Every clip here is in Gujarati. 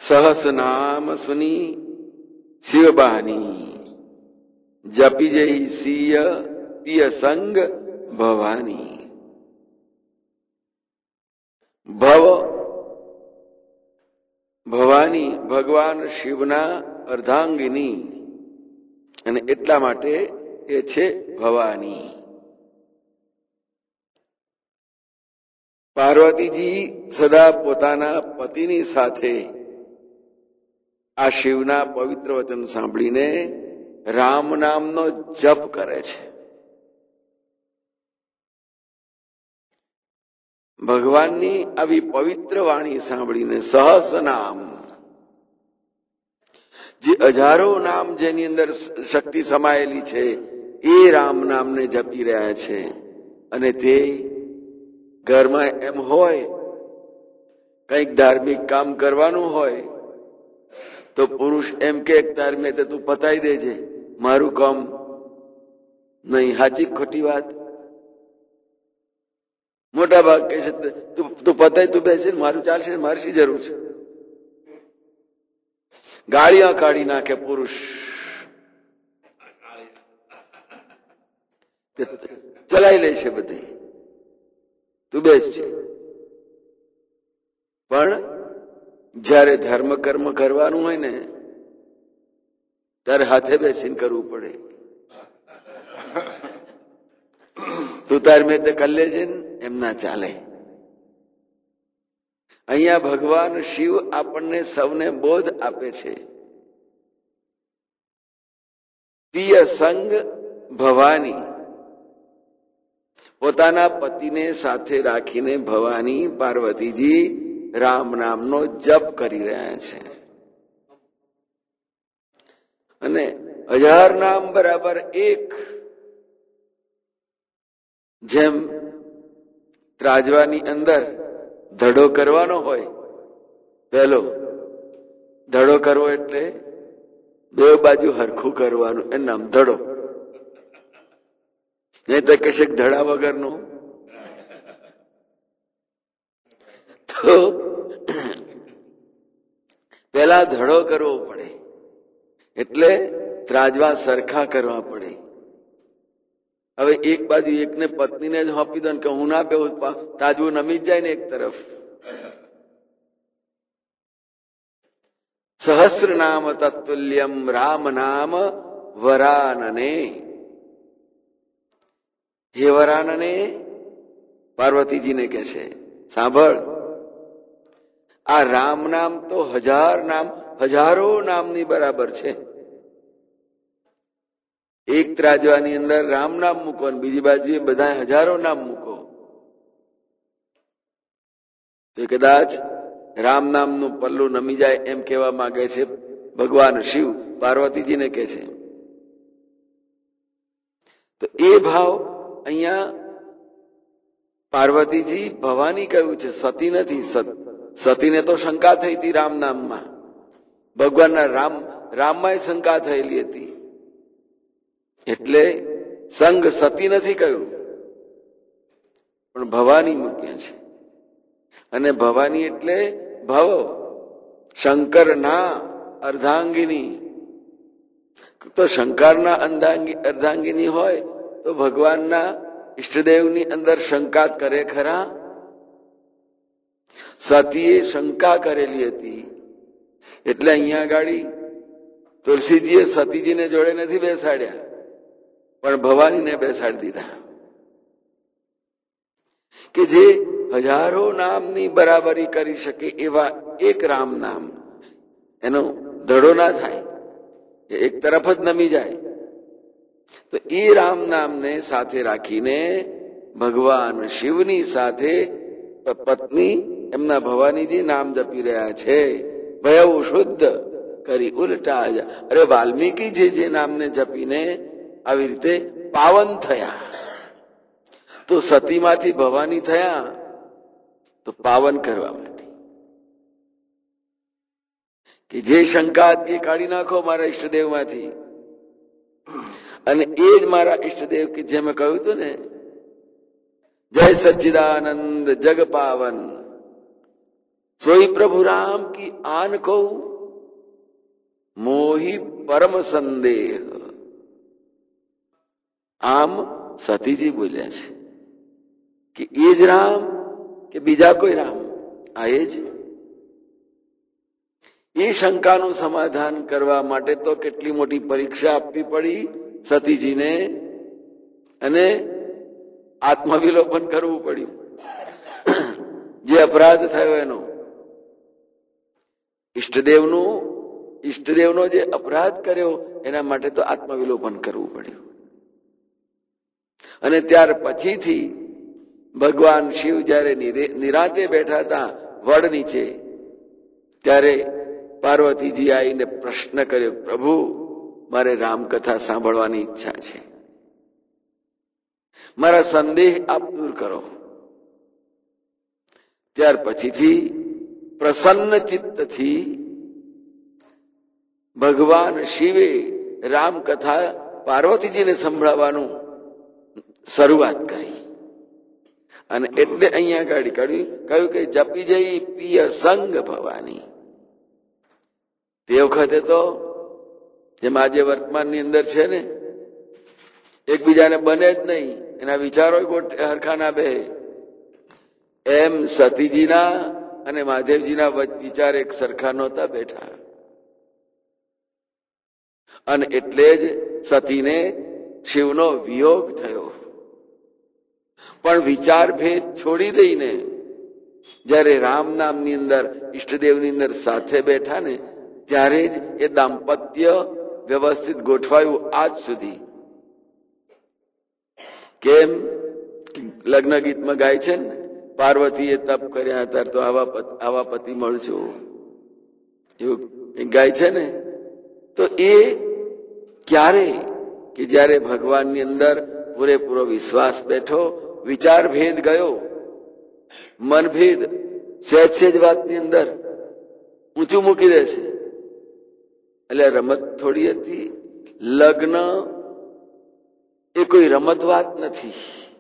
સહસ નામ સુની શિવબાની જપી જઈ સિય પિય સંગ ભવાની. ભવ ભવાની ભગવાન શિવના અર્ધાંગિની અને એટલા માટે એ છે ભવાની. પાર્વતીજી સદા પોતાના પતિની સાથે આ શિવના પવિત્ર વચન સાંભળીને રામ નામનો જપ કરે છે. ભગવાનની આવી પવિત્ર વાણી સાંભળીને સહસ નામ, જે હજારો નામ જેની અંદર શક્તિ સમાયેલી છે એ રામ નામને જપી રહ્યા છે. અને તે ઘરમાં એમ હોય કંઈક ધાર્મિક કામ કરવાનું હોય તો પુરુષ એમ કે ધાર્મિક તું પતાવી દેજે મારું કામ નહીં. સાચી ખોટી વાત? મોટા ભાગ કે છે તું પતાય તું બેસે મારું ચાલશે, મારી શી જરૂર છે? ગાળિયા કાઢી નાખે પુરુષ. ચલાવી લે છે બધી, તું બેસ છે. પણ જયારે ધર્મ કર્મ કરવાનું હોય ને ત્યારે હાથે બેસીને કરવું પડે. તું તાર મેં તે કરી લેજે ને એમ ના ચાલે. અહીંયા ભગવાન શિવ આપણને સૌને બોધ આપે છે. પિય સંગ ભવાની, પોતાના પતિને સાથે રાખીને ભવાની પાર્વતીજી રામ નામનો જપ કરી રહ્યા છે. અને 1000 નામ બરાબર એક. જેમ ત્રાજવાની અંદર ધડો કરવાનો હોય, પહેલો ધડો કરવો એટલે બે બાજુ હરખું કરવાનું, એનું નામ ધડો. નહીં તો કશેક ધડા વગરનું. તો પેલા ધડો કરવો પડે, એટલે ત્રાજવા સરખા કરવા પડે. હવે એક બાજુ એકને પત્નીને જ સોંપી દો કે હું ના પેવું, તાજવું નમી જ જાય ને એક તરફ. સહસ્ર નામ તત્તુલ્યમ રામ નામ વરાનને. હે વરાનને, પાર્વતીજીને કે છે સાંભળ, આ રામ નામ તો 1000 નામ, હજારો નામની બરાબર છે. એક ત્રાજવાની અંદર રામ નામ મૂકો અને બીજી બાજુ બધા હજારો નામ મૂકો તો કદાચ રામ નામનું પલ્લું નમી જાય એમ કહેવા માંગે છે ભગવાન શિવ પાર્વતીજીને કે છે. તો એ ભાવ અહીંયા પાર્વતીજી ભવાની કહ્યું છે, સતી નથી. સતીને તો શંકા થઈ હતી રામ નામમાં, ભગવાનના રામમાં શંકા થયેલી હતી, એટલે સંગ સતી નથી કહ્યું, પણ ભવાની મૂક્યા છે. અને ભવાની એટલે ભવ, શંકરના અર્ધાંગિની. તો શંકરના અર્ધાંગિની હોય તો ભગવાનના ઈષ્ટદેવની અંદર શંકા કરે ખરા? સતીએ શંકા કરેલી હતી, એટલે અહીંયા ગાડી તુલસીજીએ સતીજીને જોડે નથી બેસાડ્યા, પણ ભવાનીને બેસાડી દીધા. કે જે હજારો નામની બરાબરી કરી શકે એવા એક રામ નામ, એનો ધડો ના થાય, એક તરફ જ નમી જાય. તો એ રામ નામને સાથે રાખીને ભગવાન શિવની સાથે પત્ની એમના ભવાનીજી નામ જપી રહ્યા છે. ભયવ શુદ્ધ કરી ઉલટા. અરે વાલ્મીકી જે નામને જપીને આવી રીતે પાવન થયા, તો સતીમાંથી ભવાની થયા તો પાવન કરવા માટે. કે જે શંકા એ કાઢી નાખો મારા ઈષ્ટદેવ માંથી. અને એ જ મારા ઈષ્ટદેવ કે જે મેં કહ્યું હતું ને, જય સચ્ચિદાનંદ જગ પાવન सोई प्रभु राम की आन को मोही परम संदेह। आम सतीजी बोल्या छे कि ए ज राम के बीजा कोई राम आए ज। એ શંકાનું સમાધાન કરવા માટે તો કેટલી મોટી પરીક્ષા આપવી પડી સતીજીને અને આત્મવિલોપન કરવું પડ્યું જે અપરાધ થયો એનો। ઈષ્ટદેવનો જે અપરાધ કર્યો એના માટે તો આત્મવિલોપન કરવું પડ્યું। અને ત્યાર પછીથી ભગવાન શિવ જયારે નિરાંતે બેઠા હતા વડ નીચે ત્યારે પાર્વતીજી આવીને પ્રશ્ન કર્યો, પ્રભુ મારે રામકથા સાંભળવાની ઈચ્છા છે, મારા સંદેહ આપ દૂર કરો। ત્યાર પછીથી પ્રસન્ન ચિત્તથી ભગવાન શિવે રામકથા પાર્વતીજીને સંભળાવવાનું શરૂઆત કરી। અને એટલે અહીંયા ગાડી કહ્યું કે જપી જઈ પિય સંગ ભવાની। તે વખતે તો જેમ આજે વર્તમાનની અંદર છે ને, એકબીજાને બને જ નહીં, એના વિચારો હરખા ના બે, એમ સતીજીના અને મહાદેવજીના વિચાર એક સરખા નહોતા બેઠા। અને એટલે જ સતીને શિવનો વિયોગ થયો। પણ વિચાર ભેદ છોડી દઈને જયારે રામ નામની અંદર ઈષ્ટદેવની અંદર સાથે બેઠા ને ત્યારે જ એ દાંપત્ય વ્યવસ્થિત ગોઠવાયું આજ સુધી। કેમ લગ્ન ગીતમાં ગાય છે ને, પાર્વતીએ તપ કર્યા ત્યારે તો આવા પતિ મળજો, એવું ગાય છે ને। તો એ ક્યારે કે જયારે ભગવાનની અંદર પૂરેપૂરો વિશ્વાસ બેઠો, વિચાર ભેદ ગયો, મનભેદ સહેજ વાતની અંદર ઊંચું મૂકી દે છે। એટલે રમત થોડી હતી, લગ્ન એ કોઈ રમત વાત નથી।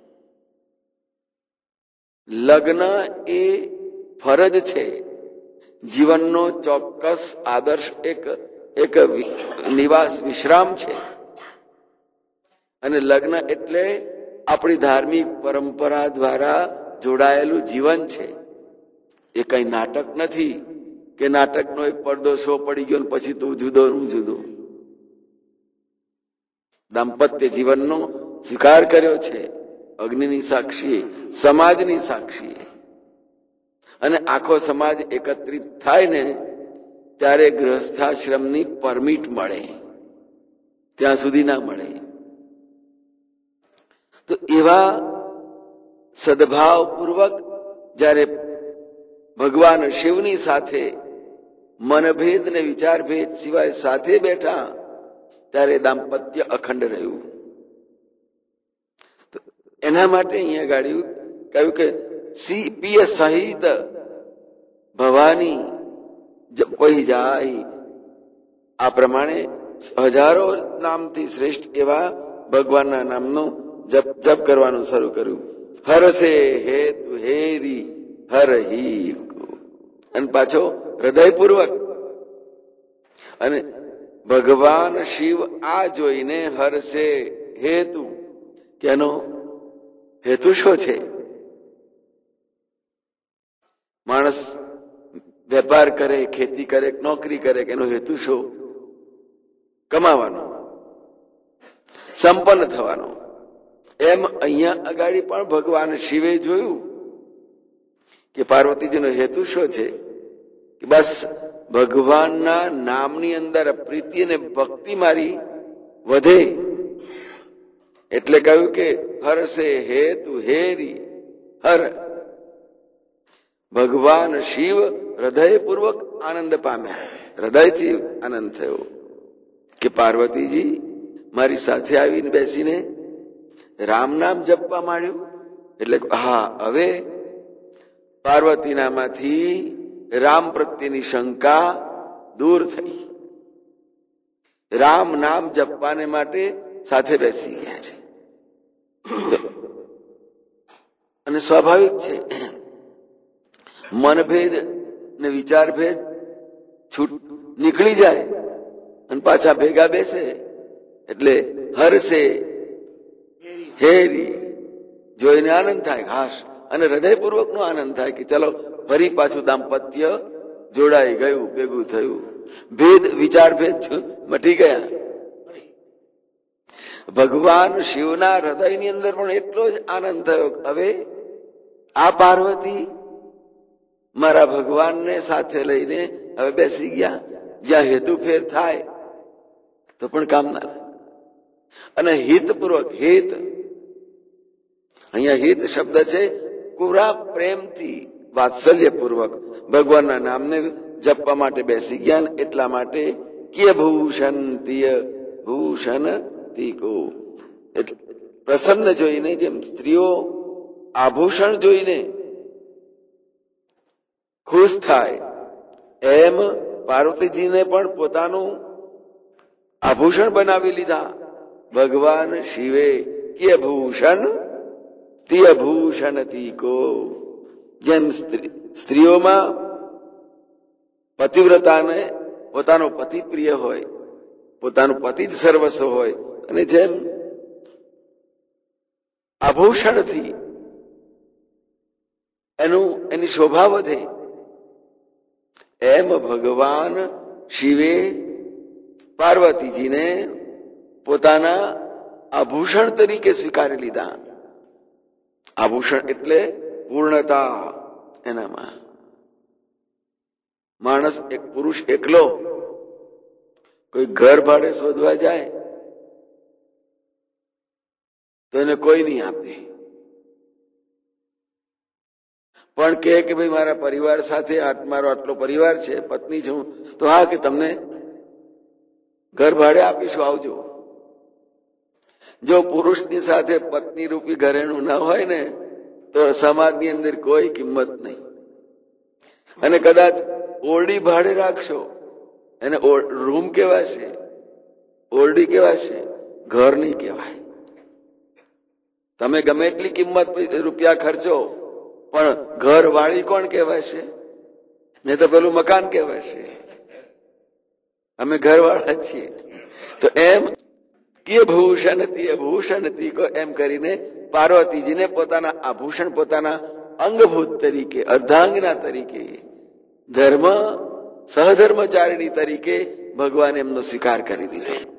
લગ્ન એ ફરજ છે, જીવનનો ચોક્કસ આદર્શ એક નિવાસ વિશ્રામ છે। અને લગ્ન એટલે આપણી ધાર્મિક પરંપરા દ્વારા જોડાયેલું જીવન છે। એ કઈ નાટક નથી કે નાટકનો એક પડદો શો પડી ગયો પછી તું જુદો હું જુદો। દાંપત્ય જીવનનો સ્વીકાર કર્યો છે અગ્નિની સાક્ષીએ, સમાજની સાક્ષીએ। અને આખો સમાજ એકત્રિત થાય ને ત્યારે ગૃહસ્થાશ્રમની પરમિટ મળે, ત્યાં સુધી ના મળે। તો એવા સદભાવપૂર્વક જયારે ભગવાન શિવની સાથે મનભેદ ને વિચારભેદ સિવાય સાથે બેઠા ત્યારે દાંપત્ય અખંડ રહ્યું। એના માટે અહીંયા ગાડી કહ્યું કે પિય સહિત ભવાની જપઈ જાય। આ પ્રમાણે હજારો નામથી શ્રેષ્ઠ એવા ભગવાનના નામનો જપ કરવાનું શરૂ કર્યું। હરસે હેતુ હેરી હર હી, અને પાછો હૃદયપૂર્વક। અને ભગવાન શિવ આ જોઈને હરસે હેતુ, કે એનો હેતુ શું છે? માણસ વેપાર કરે, ખેતી કરે, નોકરી કરે, એનો હેતુ શું? કમાવાનો, સંપન્ન થવાનો। એમ અહીંયા અગાડી પણ ભગવાન શિવે જોયું કે પાર્વતીજીનો હેતુ શું છે? કે બસ ભગવાનના નામની અંદર પ્રીતિ અને ભક્તિ મારી વધે, એટલે કહ્યું કે હરસે હેતુ હેરી હર। ભગવાન શિવ હૃદયપૂર્વક આનંદ પામ્યા, હૃદયથી આનંદ થયો કે પાર્વતીજી મારી સાથે આવીને બેસીને રામ નામ જપવા માંડ્યું। એટલે હા, હવે પાર્વતીનામાંથી રામ પ્રત્યેની શંકા દૂર થઈ, રામ નામ જપવાને માટે સાથે બેસી ગયા છે। અને સ્વાભાવિક છે, મનભેદ ને વિચાર ભેદ છૂટ નીકળી જાય અને પાછા ભેગા બેસે એટલે હરસે હેરી જોઈને આનંદ થાય, ખાસ અને હૃદયપૂર્વક નો આનંદ થાય કે ચલો ફરી પાછું દાંપત્ય જોડાઈ ગયું, ભેગું થયું, ભેદ વિચાર ભેદ મટી ગયા. ભગવાન શિવના હૃદયની અંદર પણ એટલો જ આનંદ થયો. હવે આ પાર્વતી મારા ભગવાનને સાથે લઈને હવે બેસી ગયા. જ્યાં હેતુ ફેર થાય તો પણ કામ ના લાગે. અને હિતપૂર્વક, હિત અહીંયા હિત શબ્દ છે પૂરા પ્રેમથી વાત્સલ્યપૂર્વક ભગવાનના નામને જપવા માટે બેસી ગયા. એટલા માટે કિય ભૂષણ તિય ભૂષણ તીકો, પ્રસન્ન જોઈને જેમ સ્ત્રીઓ આભૂષણ જોઈને ખુશ થાય એમ પાર્વતીજીને પણ પોતાનું આભૂષણ બનાવી લીધા. ભગવાન શિવે કિય ભૂષણ તિય ભૂષણ તીકો, જેમ સ્ત્રીઓમાં પતિવ્રતાને પોતાનો પતિ પ્રિય હોય, પોતાનું પતિ જ સર્વસ્વ હોય, અને જેમ આભૂષણથી એની શોભા વધે, એમ ભગવાન શિવે પાર્વતીજીને પોતાના આભૂષણ તરીકે સ્વીકારી લીધા. આભૂષણ એટલે પૂર્ણતા. એનામાં માણસ, એક પુરુષ એકલો કોઈ ઘર ભાડે શોધવા જાય તો એને કોઈ નહીં આપે, પણ કે ભાઈ મારા પરિવાર સાથે મારો આટલો પરિવાર છે, પત્ની છું, તો હા કે તમને ઘર ભાડે આપીશું, આવજો. જો પુરુષની સાથે પત્ની રૂપી ઘરેણું ના હોય ને તો સમાજની અંદર કોઈ કિંમત નહીં. અને કદાચ ઓરડી ભાડે રાખશો, એને રૂમ કહેવાશે, ઓરડી કહેવાશે, ઘર નહીં કહેવાય. તમે ગમે એટલી કિંમત રૂપિયા ખર્ચો, પણ ઘર વાળી કોણ કહેવાશે? ને તો પેલું મકાન કહેવાશે. અમે ઘર વાળા છીએ. તો એમ કિય ભૂષણ તિય ભૂષણ તીકો એમ કરીને પાર્વતીજીને પોતાના આભૂષણ, પોતાના અંગભૂત તરીકે, અર્ધાંગના તરીકે, ધર્મ સહધર્મચારિણી તરીકે ભગવાન એમનો સ્વીકાર કરી લીધો.